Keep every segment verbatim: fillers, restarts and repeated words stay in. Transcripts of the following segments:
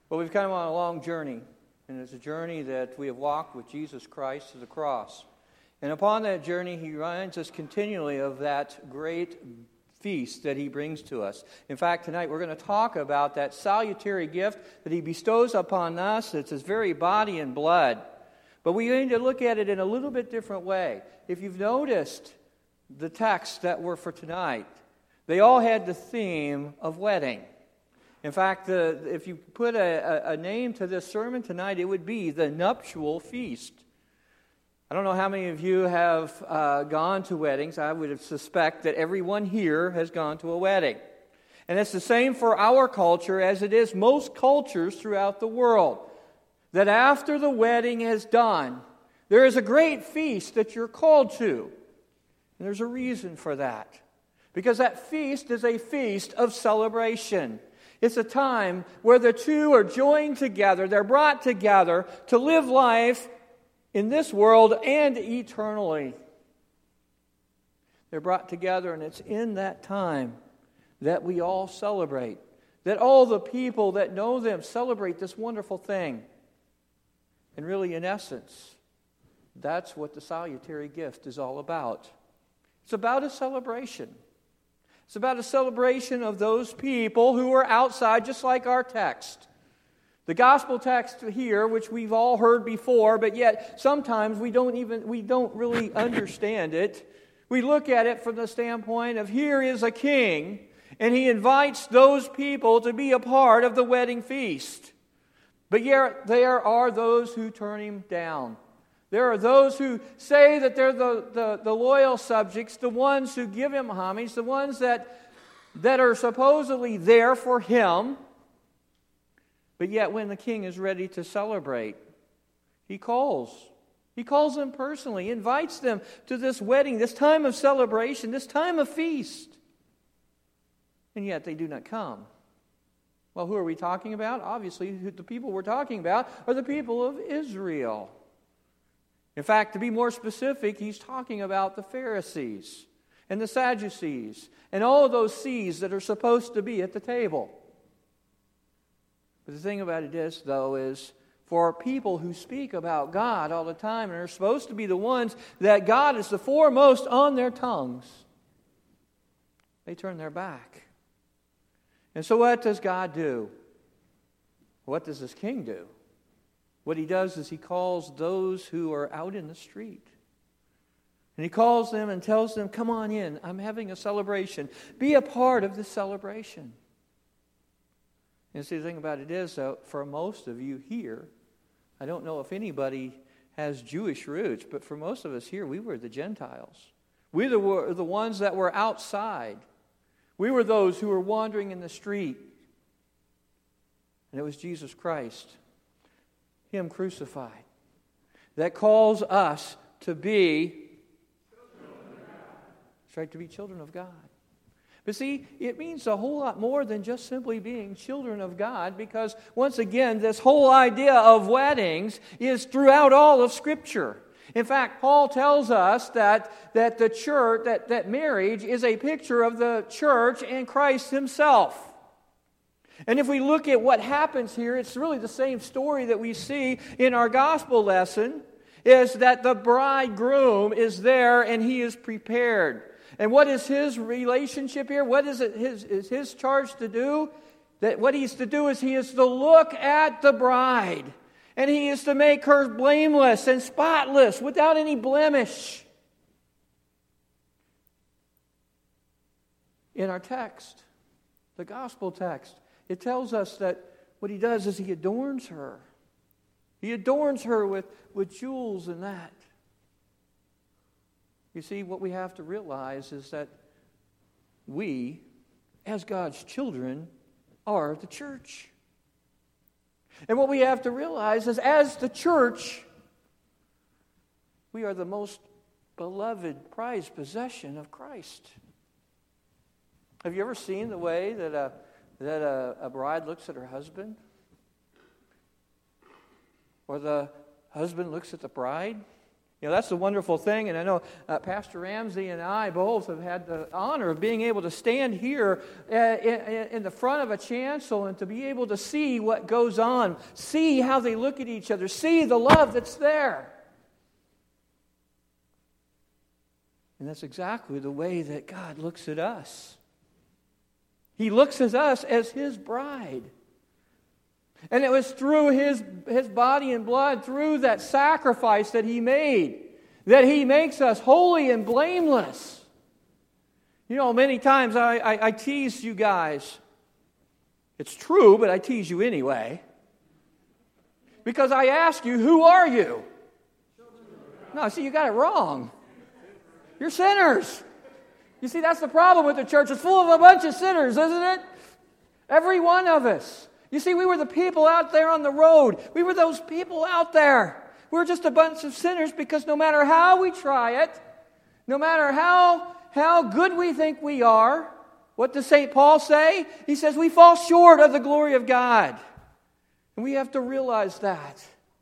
Well, we've come on a long journey, and it's a journey that we have walked with Jesus Christ to the cross. And upon that journey, He reminds us continually of that great feast that He brings to us. In fact, tonight we're going to talk about that salutary gift that He bestows upon us. It's His very body and blood. But we need to look at it in a little bit different way. If you've noticed the texts that were for tonight, they all had the theme of wedding. In fact, the, if you put a, a, a name to this sermon tonight, it would be the nuptial feast. I don't know how many of you have uh, gone to weddings. I would suspect that everyone here has gone to a wedding. And it's the same for our culture as it is most cultures throughout the world. That after the wedding is done, there is a great feast that you're called to. And there's a reason for that. Because that feast is a feast of celebration. It's a time where the two are joined together. They're brought together to live life in this world and eternally. They're brought together, and it's in that time that we all celebrate. That all the people that know them celebrate this wonderful thing. And really, in essence, that's what the salutary gift is all about. It's about a celebration. It's about a celebration of those people who are outside, just like our text. The gospel text here, which we've all heard before, but yet sometimes we don't even we don't really understand it. We look at it from the standpoint of here is a king, and he invites those people to be a part of the wedding feast. But yet there are those who turn him down. There are those who say that they're the, the, the loyal subjects, the ones who give him homage, the ones that, that are supposedly there for him. But yet when the king is ready to celebrate, he calls. He calls them personally, he invites them to this wedding, this time of celebration, this time of feast. And yet they do not come. Well, who are we talking about? Obviously, the people we're talking about are the people of Israel. In fact, to be more specific, he's talking about the Pharisees and the Sadducees and all of those C's that are supposed to be at the table. But the thing about it is, though, is for people who speak about God all the time and are supposed to be the ones that God is the foremost on their tongues, they turn their back. And so what does God do? What does this king do? What he does is he calls those who are out in the street. And he calls them and tells them, come on in, I'm having a celebration. Be a part of this celebration. And see, the thing about it is, though, for most of you here, I don't know if anybody has Jewish roots, but for most of us here, we were the Gentiles. We were the ones that were outside. We were those who were wandering in the street. And it was Jesus Christ, Him crucified, that calls us to be, that's right, to be children of God. But see, it means a whole lot more than just simply being children of God, because once again, this whole idea of weddings is throughout all of Scripture. In fact, Paul tells us that, that the church, that, that marriage is a picture of the church and Christ Himself. And if we look at what happens here, it's really the same story that we see in our gospel lesson, is that the bridegroom is there and he is prepared. And what is his relationship here? What is it his, is his charge to do? That what he's to do is he is to look at the bride. And he is to make her blameless and spotless, without any blemish. In our text, the gospel text, it tells us that what he does is he adorns her. He adorns her with, with jewels and that. You see, what we have to realize is that we, as God's children, are the church. And what we have to realize is, as the church, we are the most beloved, prized possession of Christ. Have you ever seen the way that a that a, a bride looks at her husband? Or the husband looks at the bride? You know, that's the wonderful thing, and I know uh, Pastor Ramsey and I both have had the honor of being able to stand here uh, in, in the front of a chancel and to be able to see what goes on, see how they look at each other, see the love that's there. And that's exactly the way that God looks at us. He looks at us as His bride. And it was through his, his body and blood, through that sacrifice that He made, that He makes us holy and blameless. You know, many times I, I, I tease you guys. It's true, but I tease you anyway. Because I ask you, who are you? No, see, you got it wrong. You're sinners. You see, that's the problem with the church. It's full of a bunch of sinners, isn't it? Every one of us. You see, we were the people out there on the road. We were those people out there. We were just a bunch of sinners because no matter how we try it, no matter how, how good we think we are, what does Saint Paul say? He says we fall short of the glory of God. And we have to realize that.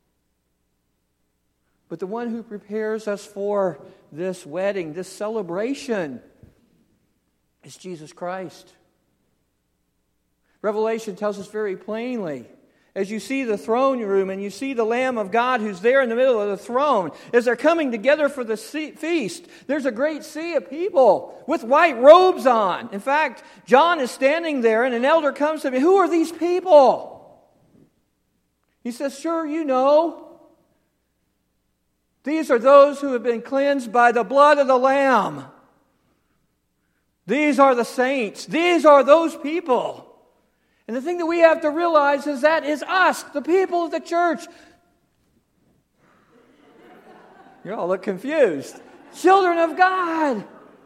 But the one who prepares us for this wedding, this celebration, is Jesus Christ. Revelation tells us very plainly, as you see the throne room and you see the Lamb of God who's there in the middle of the throne, as they're coming together for the feast, there's a great sea of people with white robes on. In fact, John is standing there and an elder comes to me, who are these people? He says, sure, you know. These are those who have been cleansed by the blood of the Lamb. These are the saints. These are those people. And the thing that we have to realize is that is us, the people of the church. You all look confused. Children of God.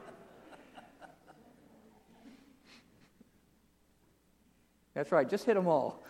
That's right, just hit them all.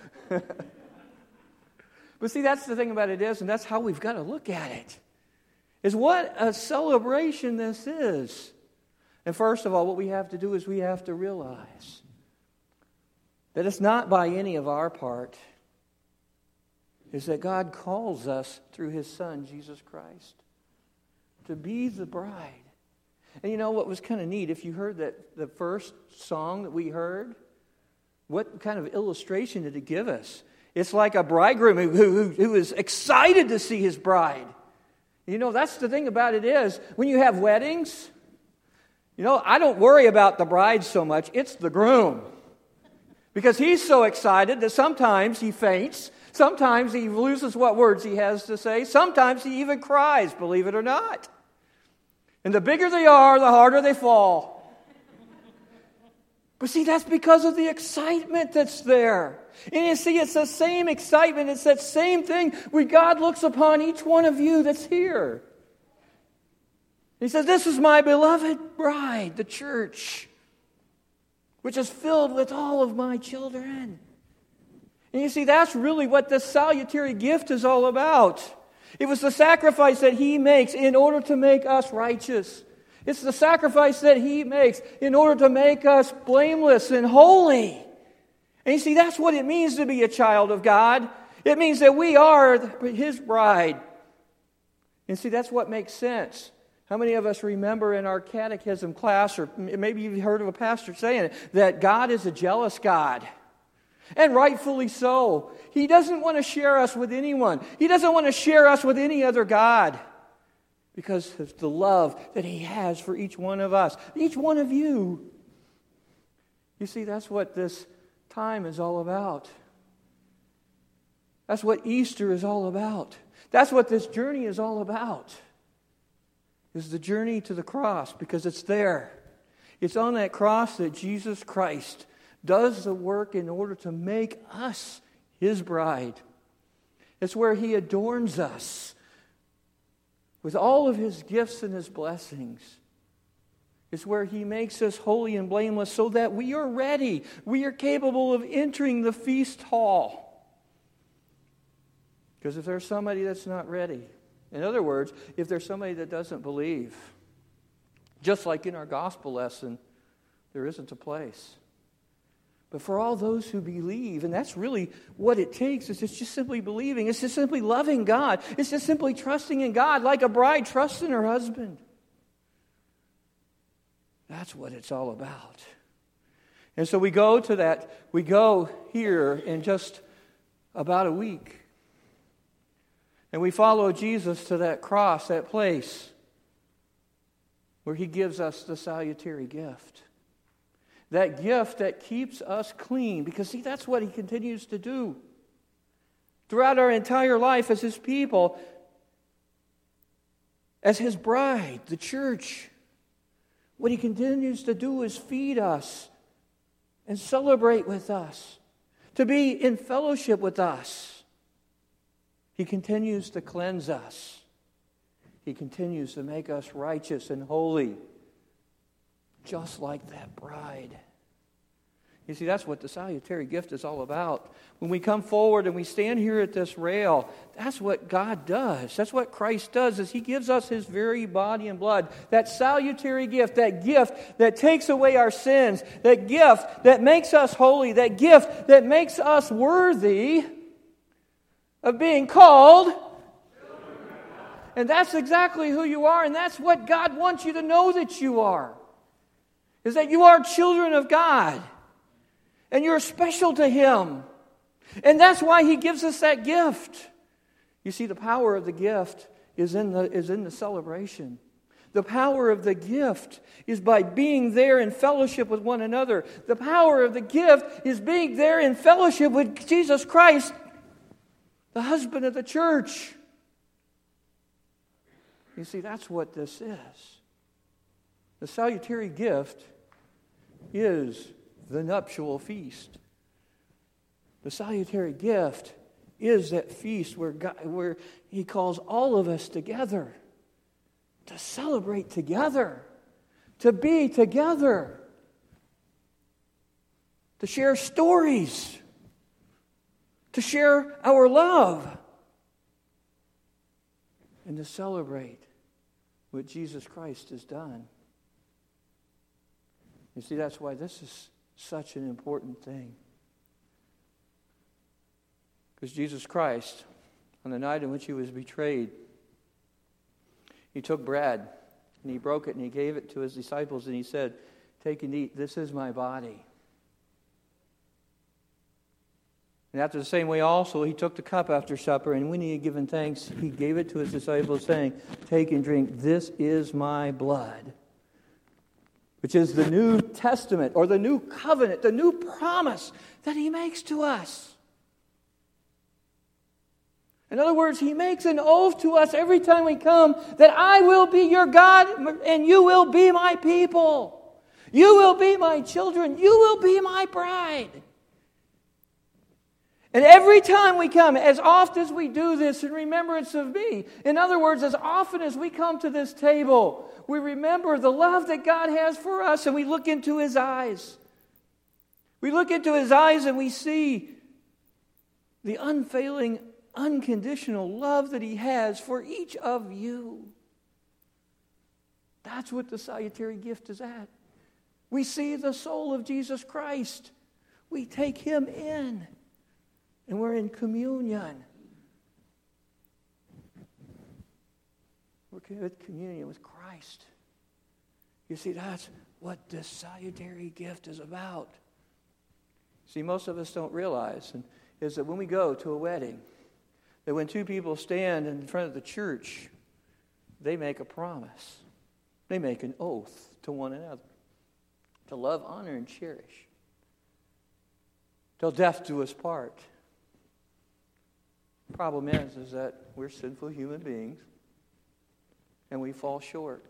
But see, that's the thing about it is, and that's how we've got to look at it, is what a celebration this is. And first of all, what we have to do is we have to realize that it's not by any of our part. It's that God calls us through His Son, Jesus Christ, to be the bride. And you know what was kind of neat? If you heard that the first song that we heard, what kind of illustration did it give us? It's like a bridegroom who, who, who is excited to see his bride. You know, that's the thing about it is, when you have weddings, you know, I don't worry about the bride so much. It's the groom. Because he's so excited that sometimes he faints. Sometimes he loses what words he has to say. Sometimes he even cries, believe it or not. And the bigger they are, the harder they fall. But see, that's because of the excitement that's there. And you see, it's the same excitement. It's that same thing where God looks upon each one of you that's here. He says, this is my beloved bride, the church, which is filled with all of my children. And you see, that's really what this salutary gift is all about. It was the sacrifice that He makes in order to make us righteous. It's the sacrifice that He makes in order to make us blameless and holy. And you see, that's what it means to be a child of God. It means that we are His bride. And see, that's what makes sense. How many of us remember in our catechism class, or maybe you've heard of a pastor saying it, that God is a jealous God? And rightfully so. He doesn't want to share us with anyone. He doesn't want to share us with any other God, because of the love that He has for each one of us, each one of you. You see, that's what this time is all about. That's what Easter is all about. That's what this journey is all about. Is the journey to the cross, because it's there. It's on that cross that Jesus Christ does the work in order to make us His bride. It's where He adorns us with all of His gifts and His blessings. It's where He makes us holy and blameless so that we are ready. We are capable of entering the feast hall. Because if there's somebody that's not ready, in other words, if there's somebody that doesn't believe, just like in our gospel lesson, there isn't a place. But for all those who believe, and that's really what it takes, is it's just simply believing. It's just simply loving God. It's just simply trusting in God like a bride trusts in her husband. That's what it's all about. And so we go to that, we go here in just about a week. And we follow Jesus to that cross, that place where he gives us the salutary gift. That gift that keeps us clean. Because, see, that's what he continues to do. Throughout our entire life as his people, as his bride, the church, what he continues to do is feed us and celebrate with us, to be in fellowship with us. He continues to cleanse us. He continues to make us righteous and holy, just like that bride. You see, that's what the salutary gift is all about. When we come forward and we stand here at this rail, that's what God does. That's what Christ does, is he gives us his very body and blood. That salutary gift, that gift that takes away our sins, that gift that makes us holy, that gift that makes us worthy of being called. And that's exactly who you are, and that's what God wants you to know that you are. Is that you are children of God. And you're special to him. And that's why he gives us that gift. You see, the power of the gift is in the, is in the celebration. The power of the gift is by being there in fellowship with one another. The power of the gift is being there in fellowship with Jesus Christ, the husband of the church. You see, that's what this is. The salutary gift is the nuptial feast. The salutary gift is that feast where God, where he calls all of us together to celebrate together, to be together, to share stories, to share our love, and to celebrate what Jesus Christ has done. You see, that's why this is such an important thing. Because Jesus Christ, on the night in which he was betrayed, he took bread and he broke it and he gave it to his disciples and he said, "Take and eat, this is my body." And after the same way also, he took the cup after supper, and when he had given thanks, he gave it to his disciples, saying, "Take and drink, this is my blood," which is the New Testament, or the new covenant, the new promise that he makes to us. In other words, he makes an oath to us every time we come that I will be your God and you will be my people. You will be my children. You will be my bride. And every time we come, as often as we do this in remembrance of me, in other words, as often as we come to this table, we remember the love that God has for us and we look into his eyes. We look into his eyes and we see the unfailing, unconditional love that he has for each of you. That's what the salutary gift is at. We see the soul of Jesus Christ. We take him in. And we're in communion. We're in communion with Christ. You see, that's what this salutary gift is about. See, most of us don't realize and is that when we go to a wedding, that when two people stand in front of the church, they make a promise. They make an oath to one another to love, honor, and cherish till death do us part. The problem is, is that we're sinful human beings and we fall short.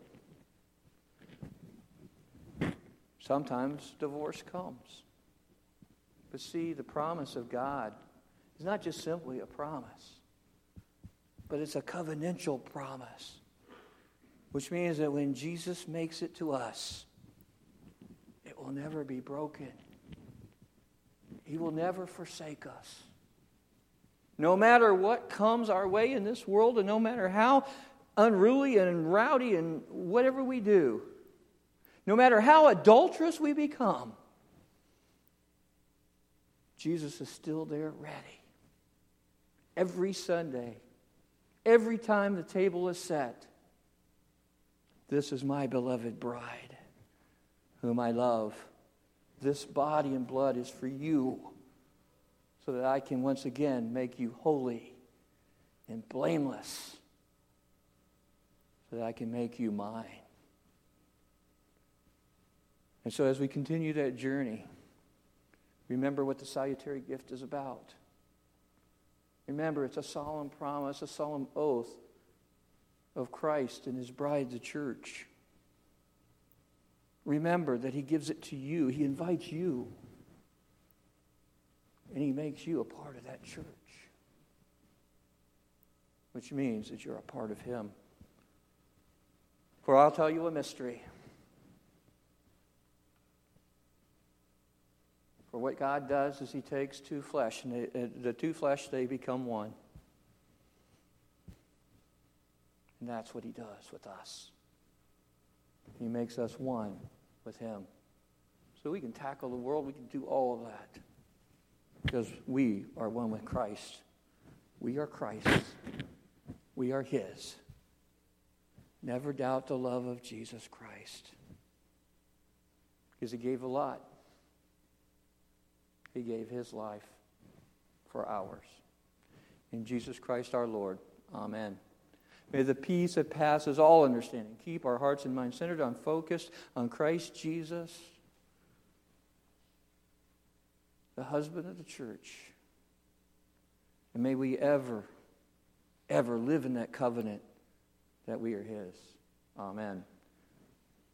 Sometimes divorce comes. But see, the promise of God is not just simply a promise, but it's a covenantal promise, which means that when Jesus makes it to us, it will never be broken. He will never forsake us. No matter what comes our way in this world, and no matter how unruly and rowdy and whatever we do, no matter how adulterous we become, Jesus is still there ready. Every Sunday, every time the table is set, this is my beloved bride, whom I love. This body and blood is for you, so that I can once again make you holy and blameless, so that I can make you mine. And so as we continue that journey, remember what the salutary gift is about. Remember, it's a solemn promise, a solemn oath of Christ and his bride, the church. Remember that he gives it to you. He invites you. And he makes you a part of that church. Which means that you're a part of him. For I'll tell you a mystery. For what God does is he takes two flesh, and they, uh, the two flesh, they become one. And that's what he does with us. He makes us one with him. So we can tackle the world, we can do all of that. Because we are one with Christ. We are Christ's. We are his. Never doubt the love of Jesus Christ. Because he gave a lot. He gave his life for ours. In Jesus Christ our Lord. Amen. May the peace that passes all understanding keep our hearts and minds centered on, focused on Christ Jesus, the husband of the church. And may we ever, ever live in that covenant that we are his. Amen.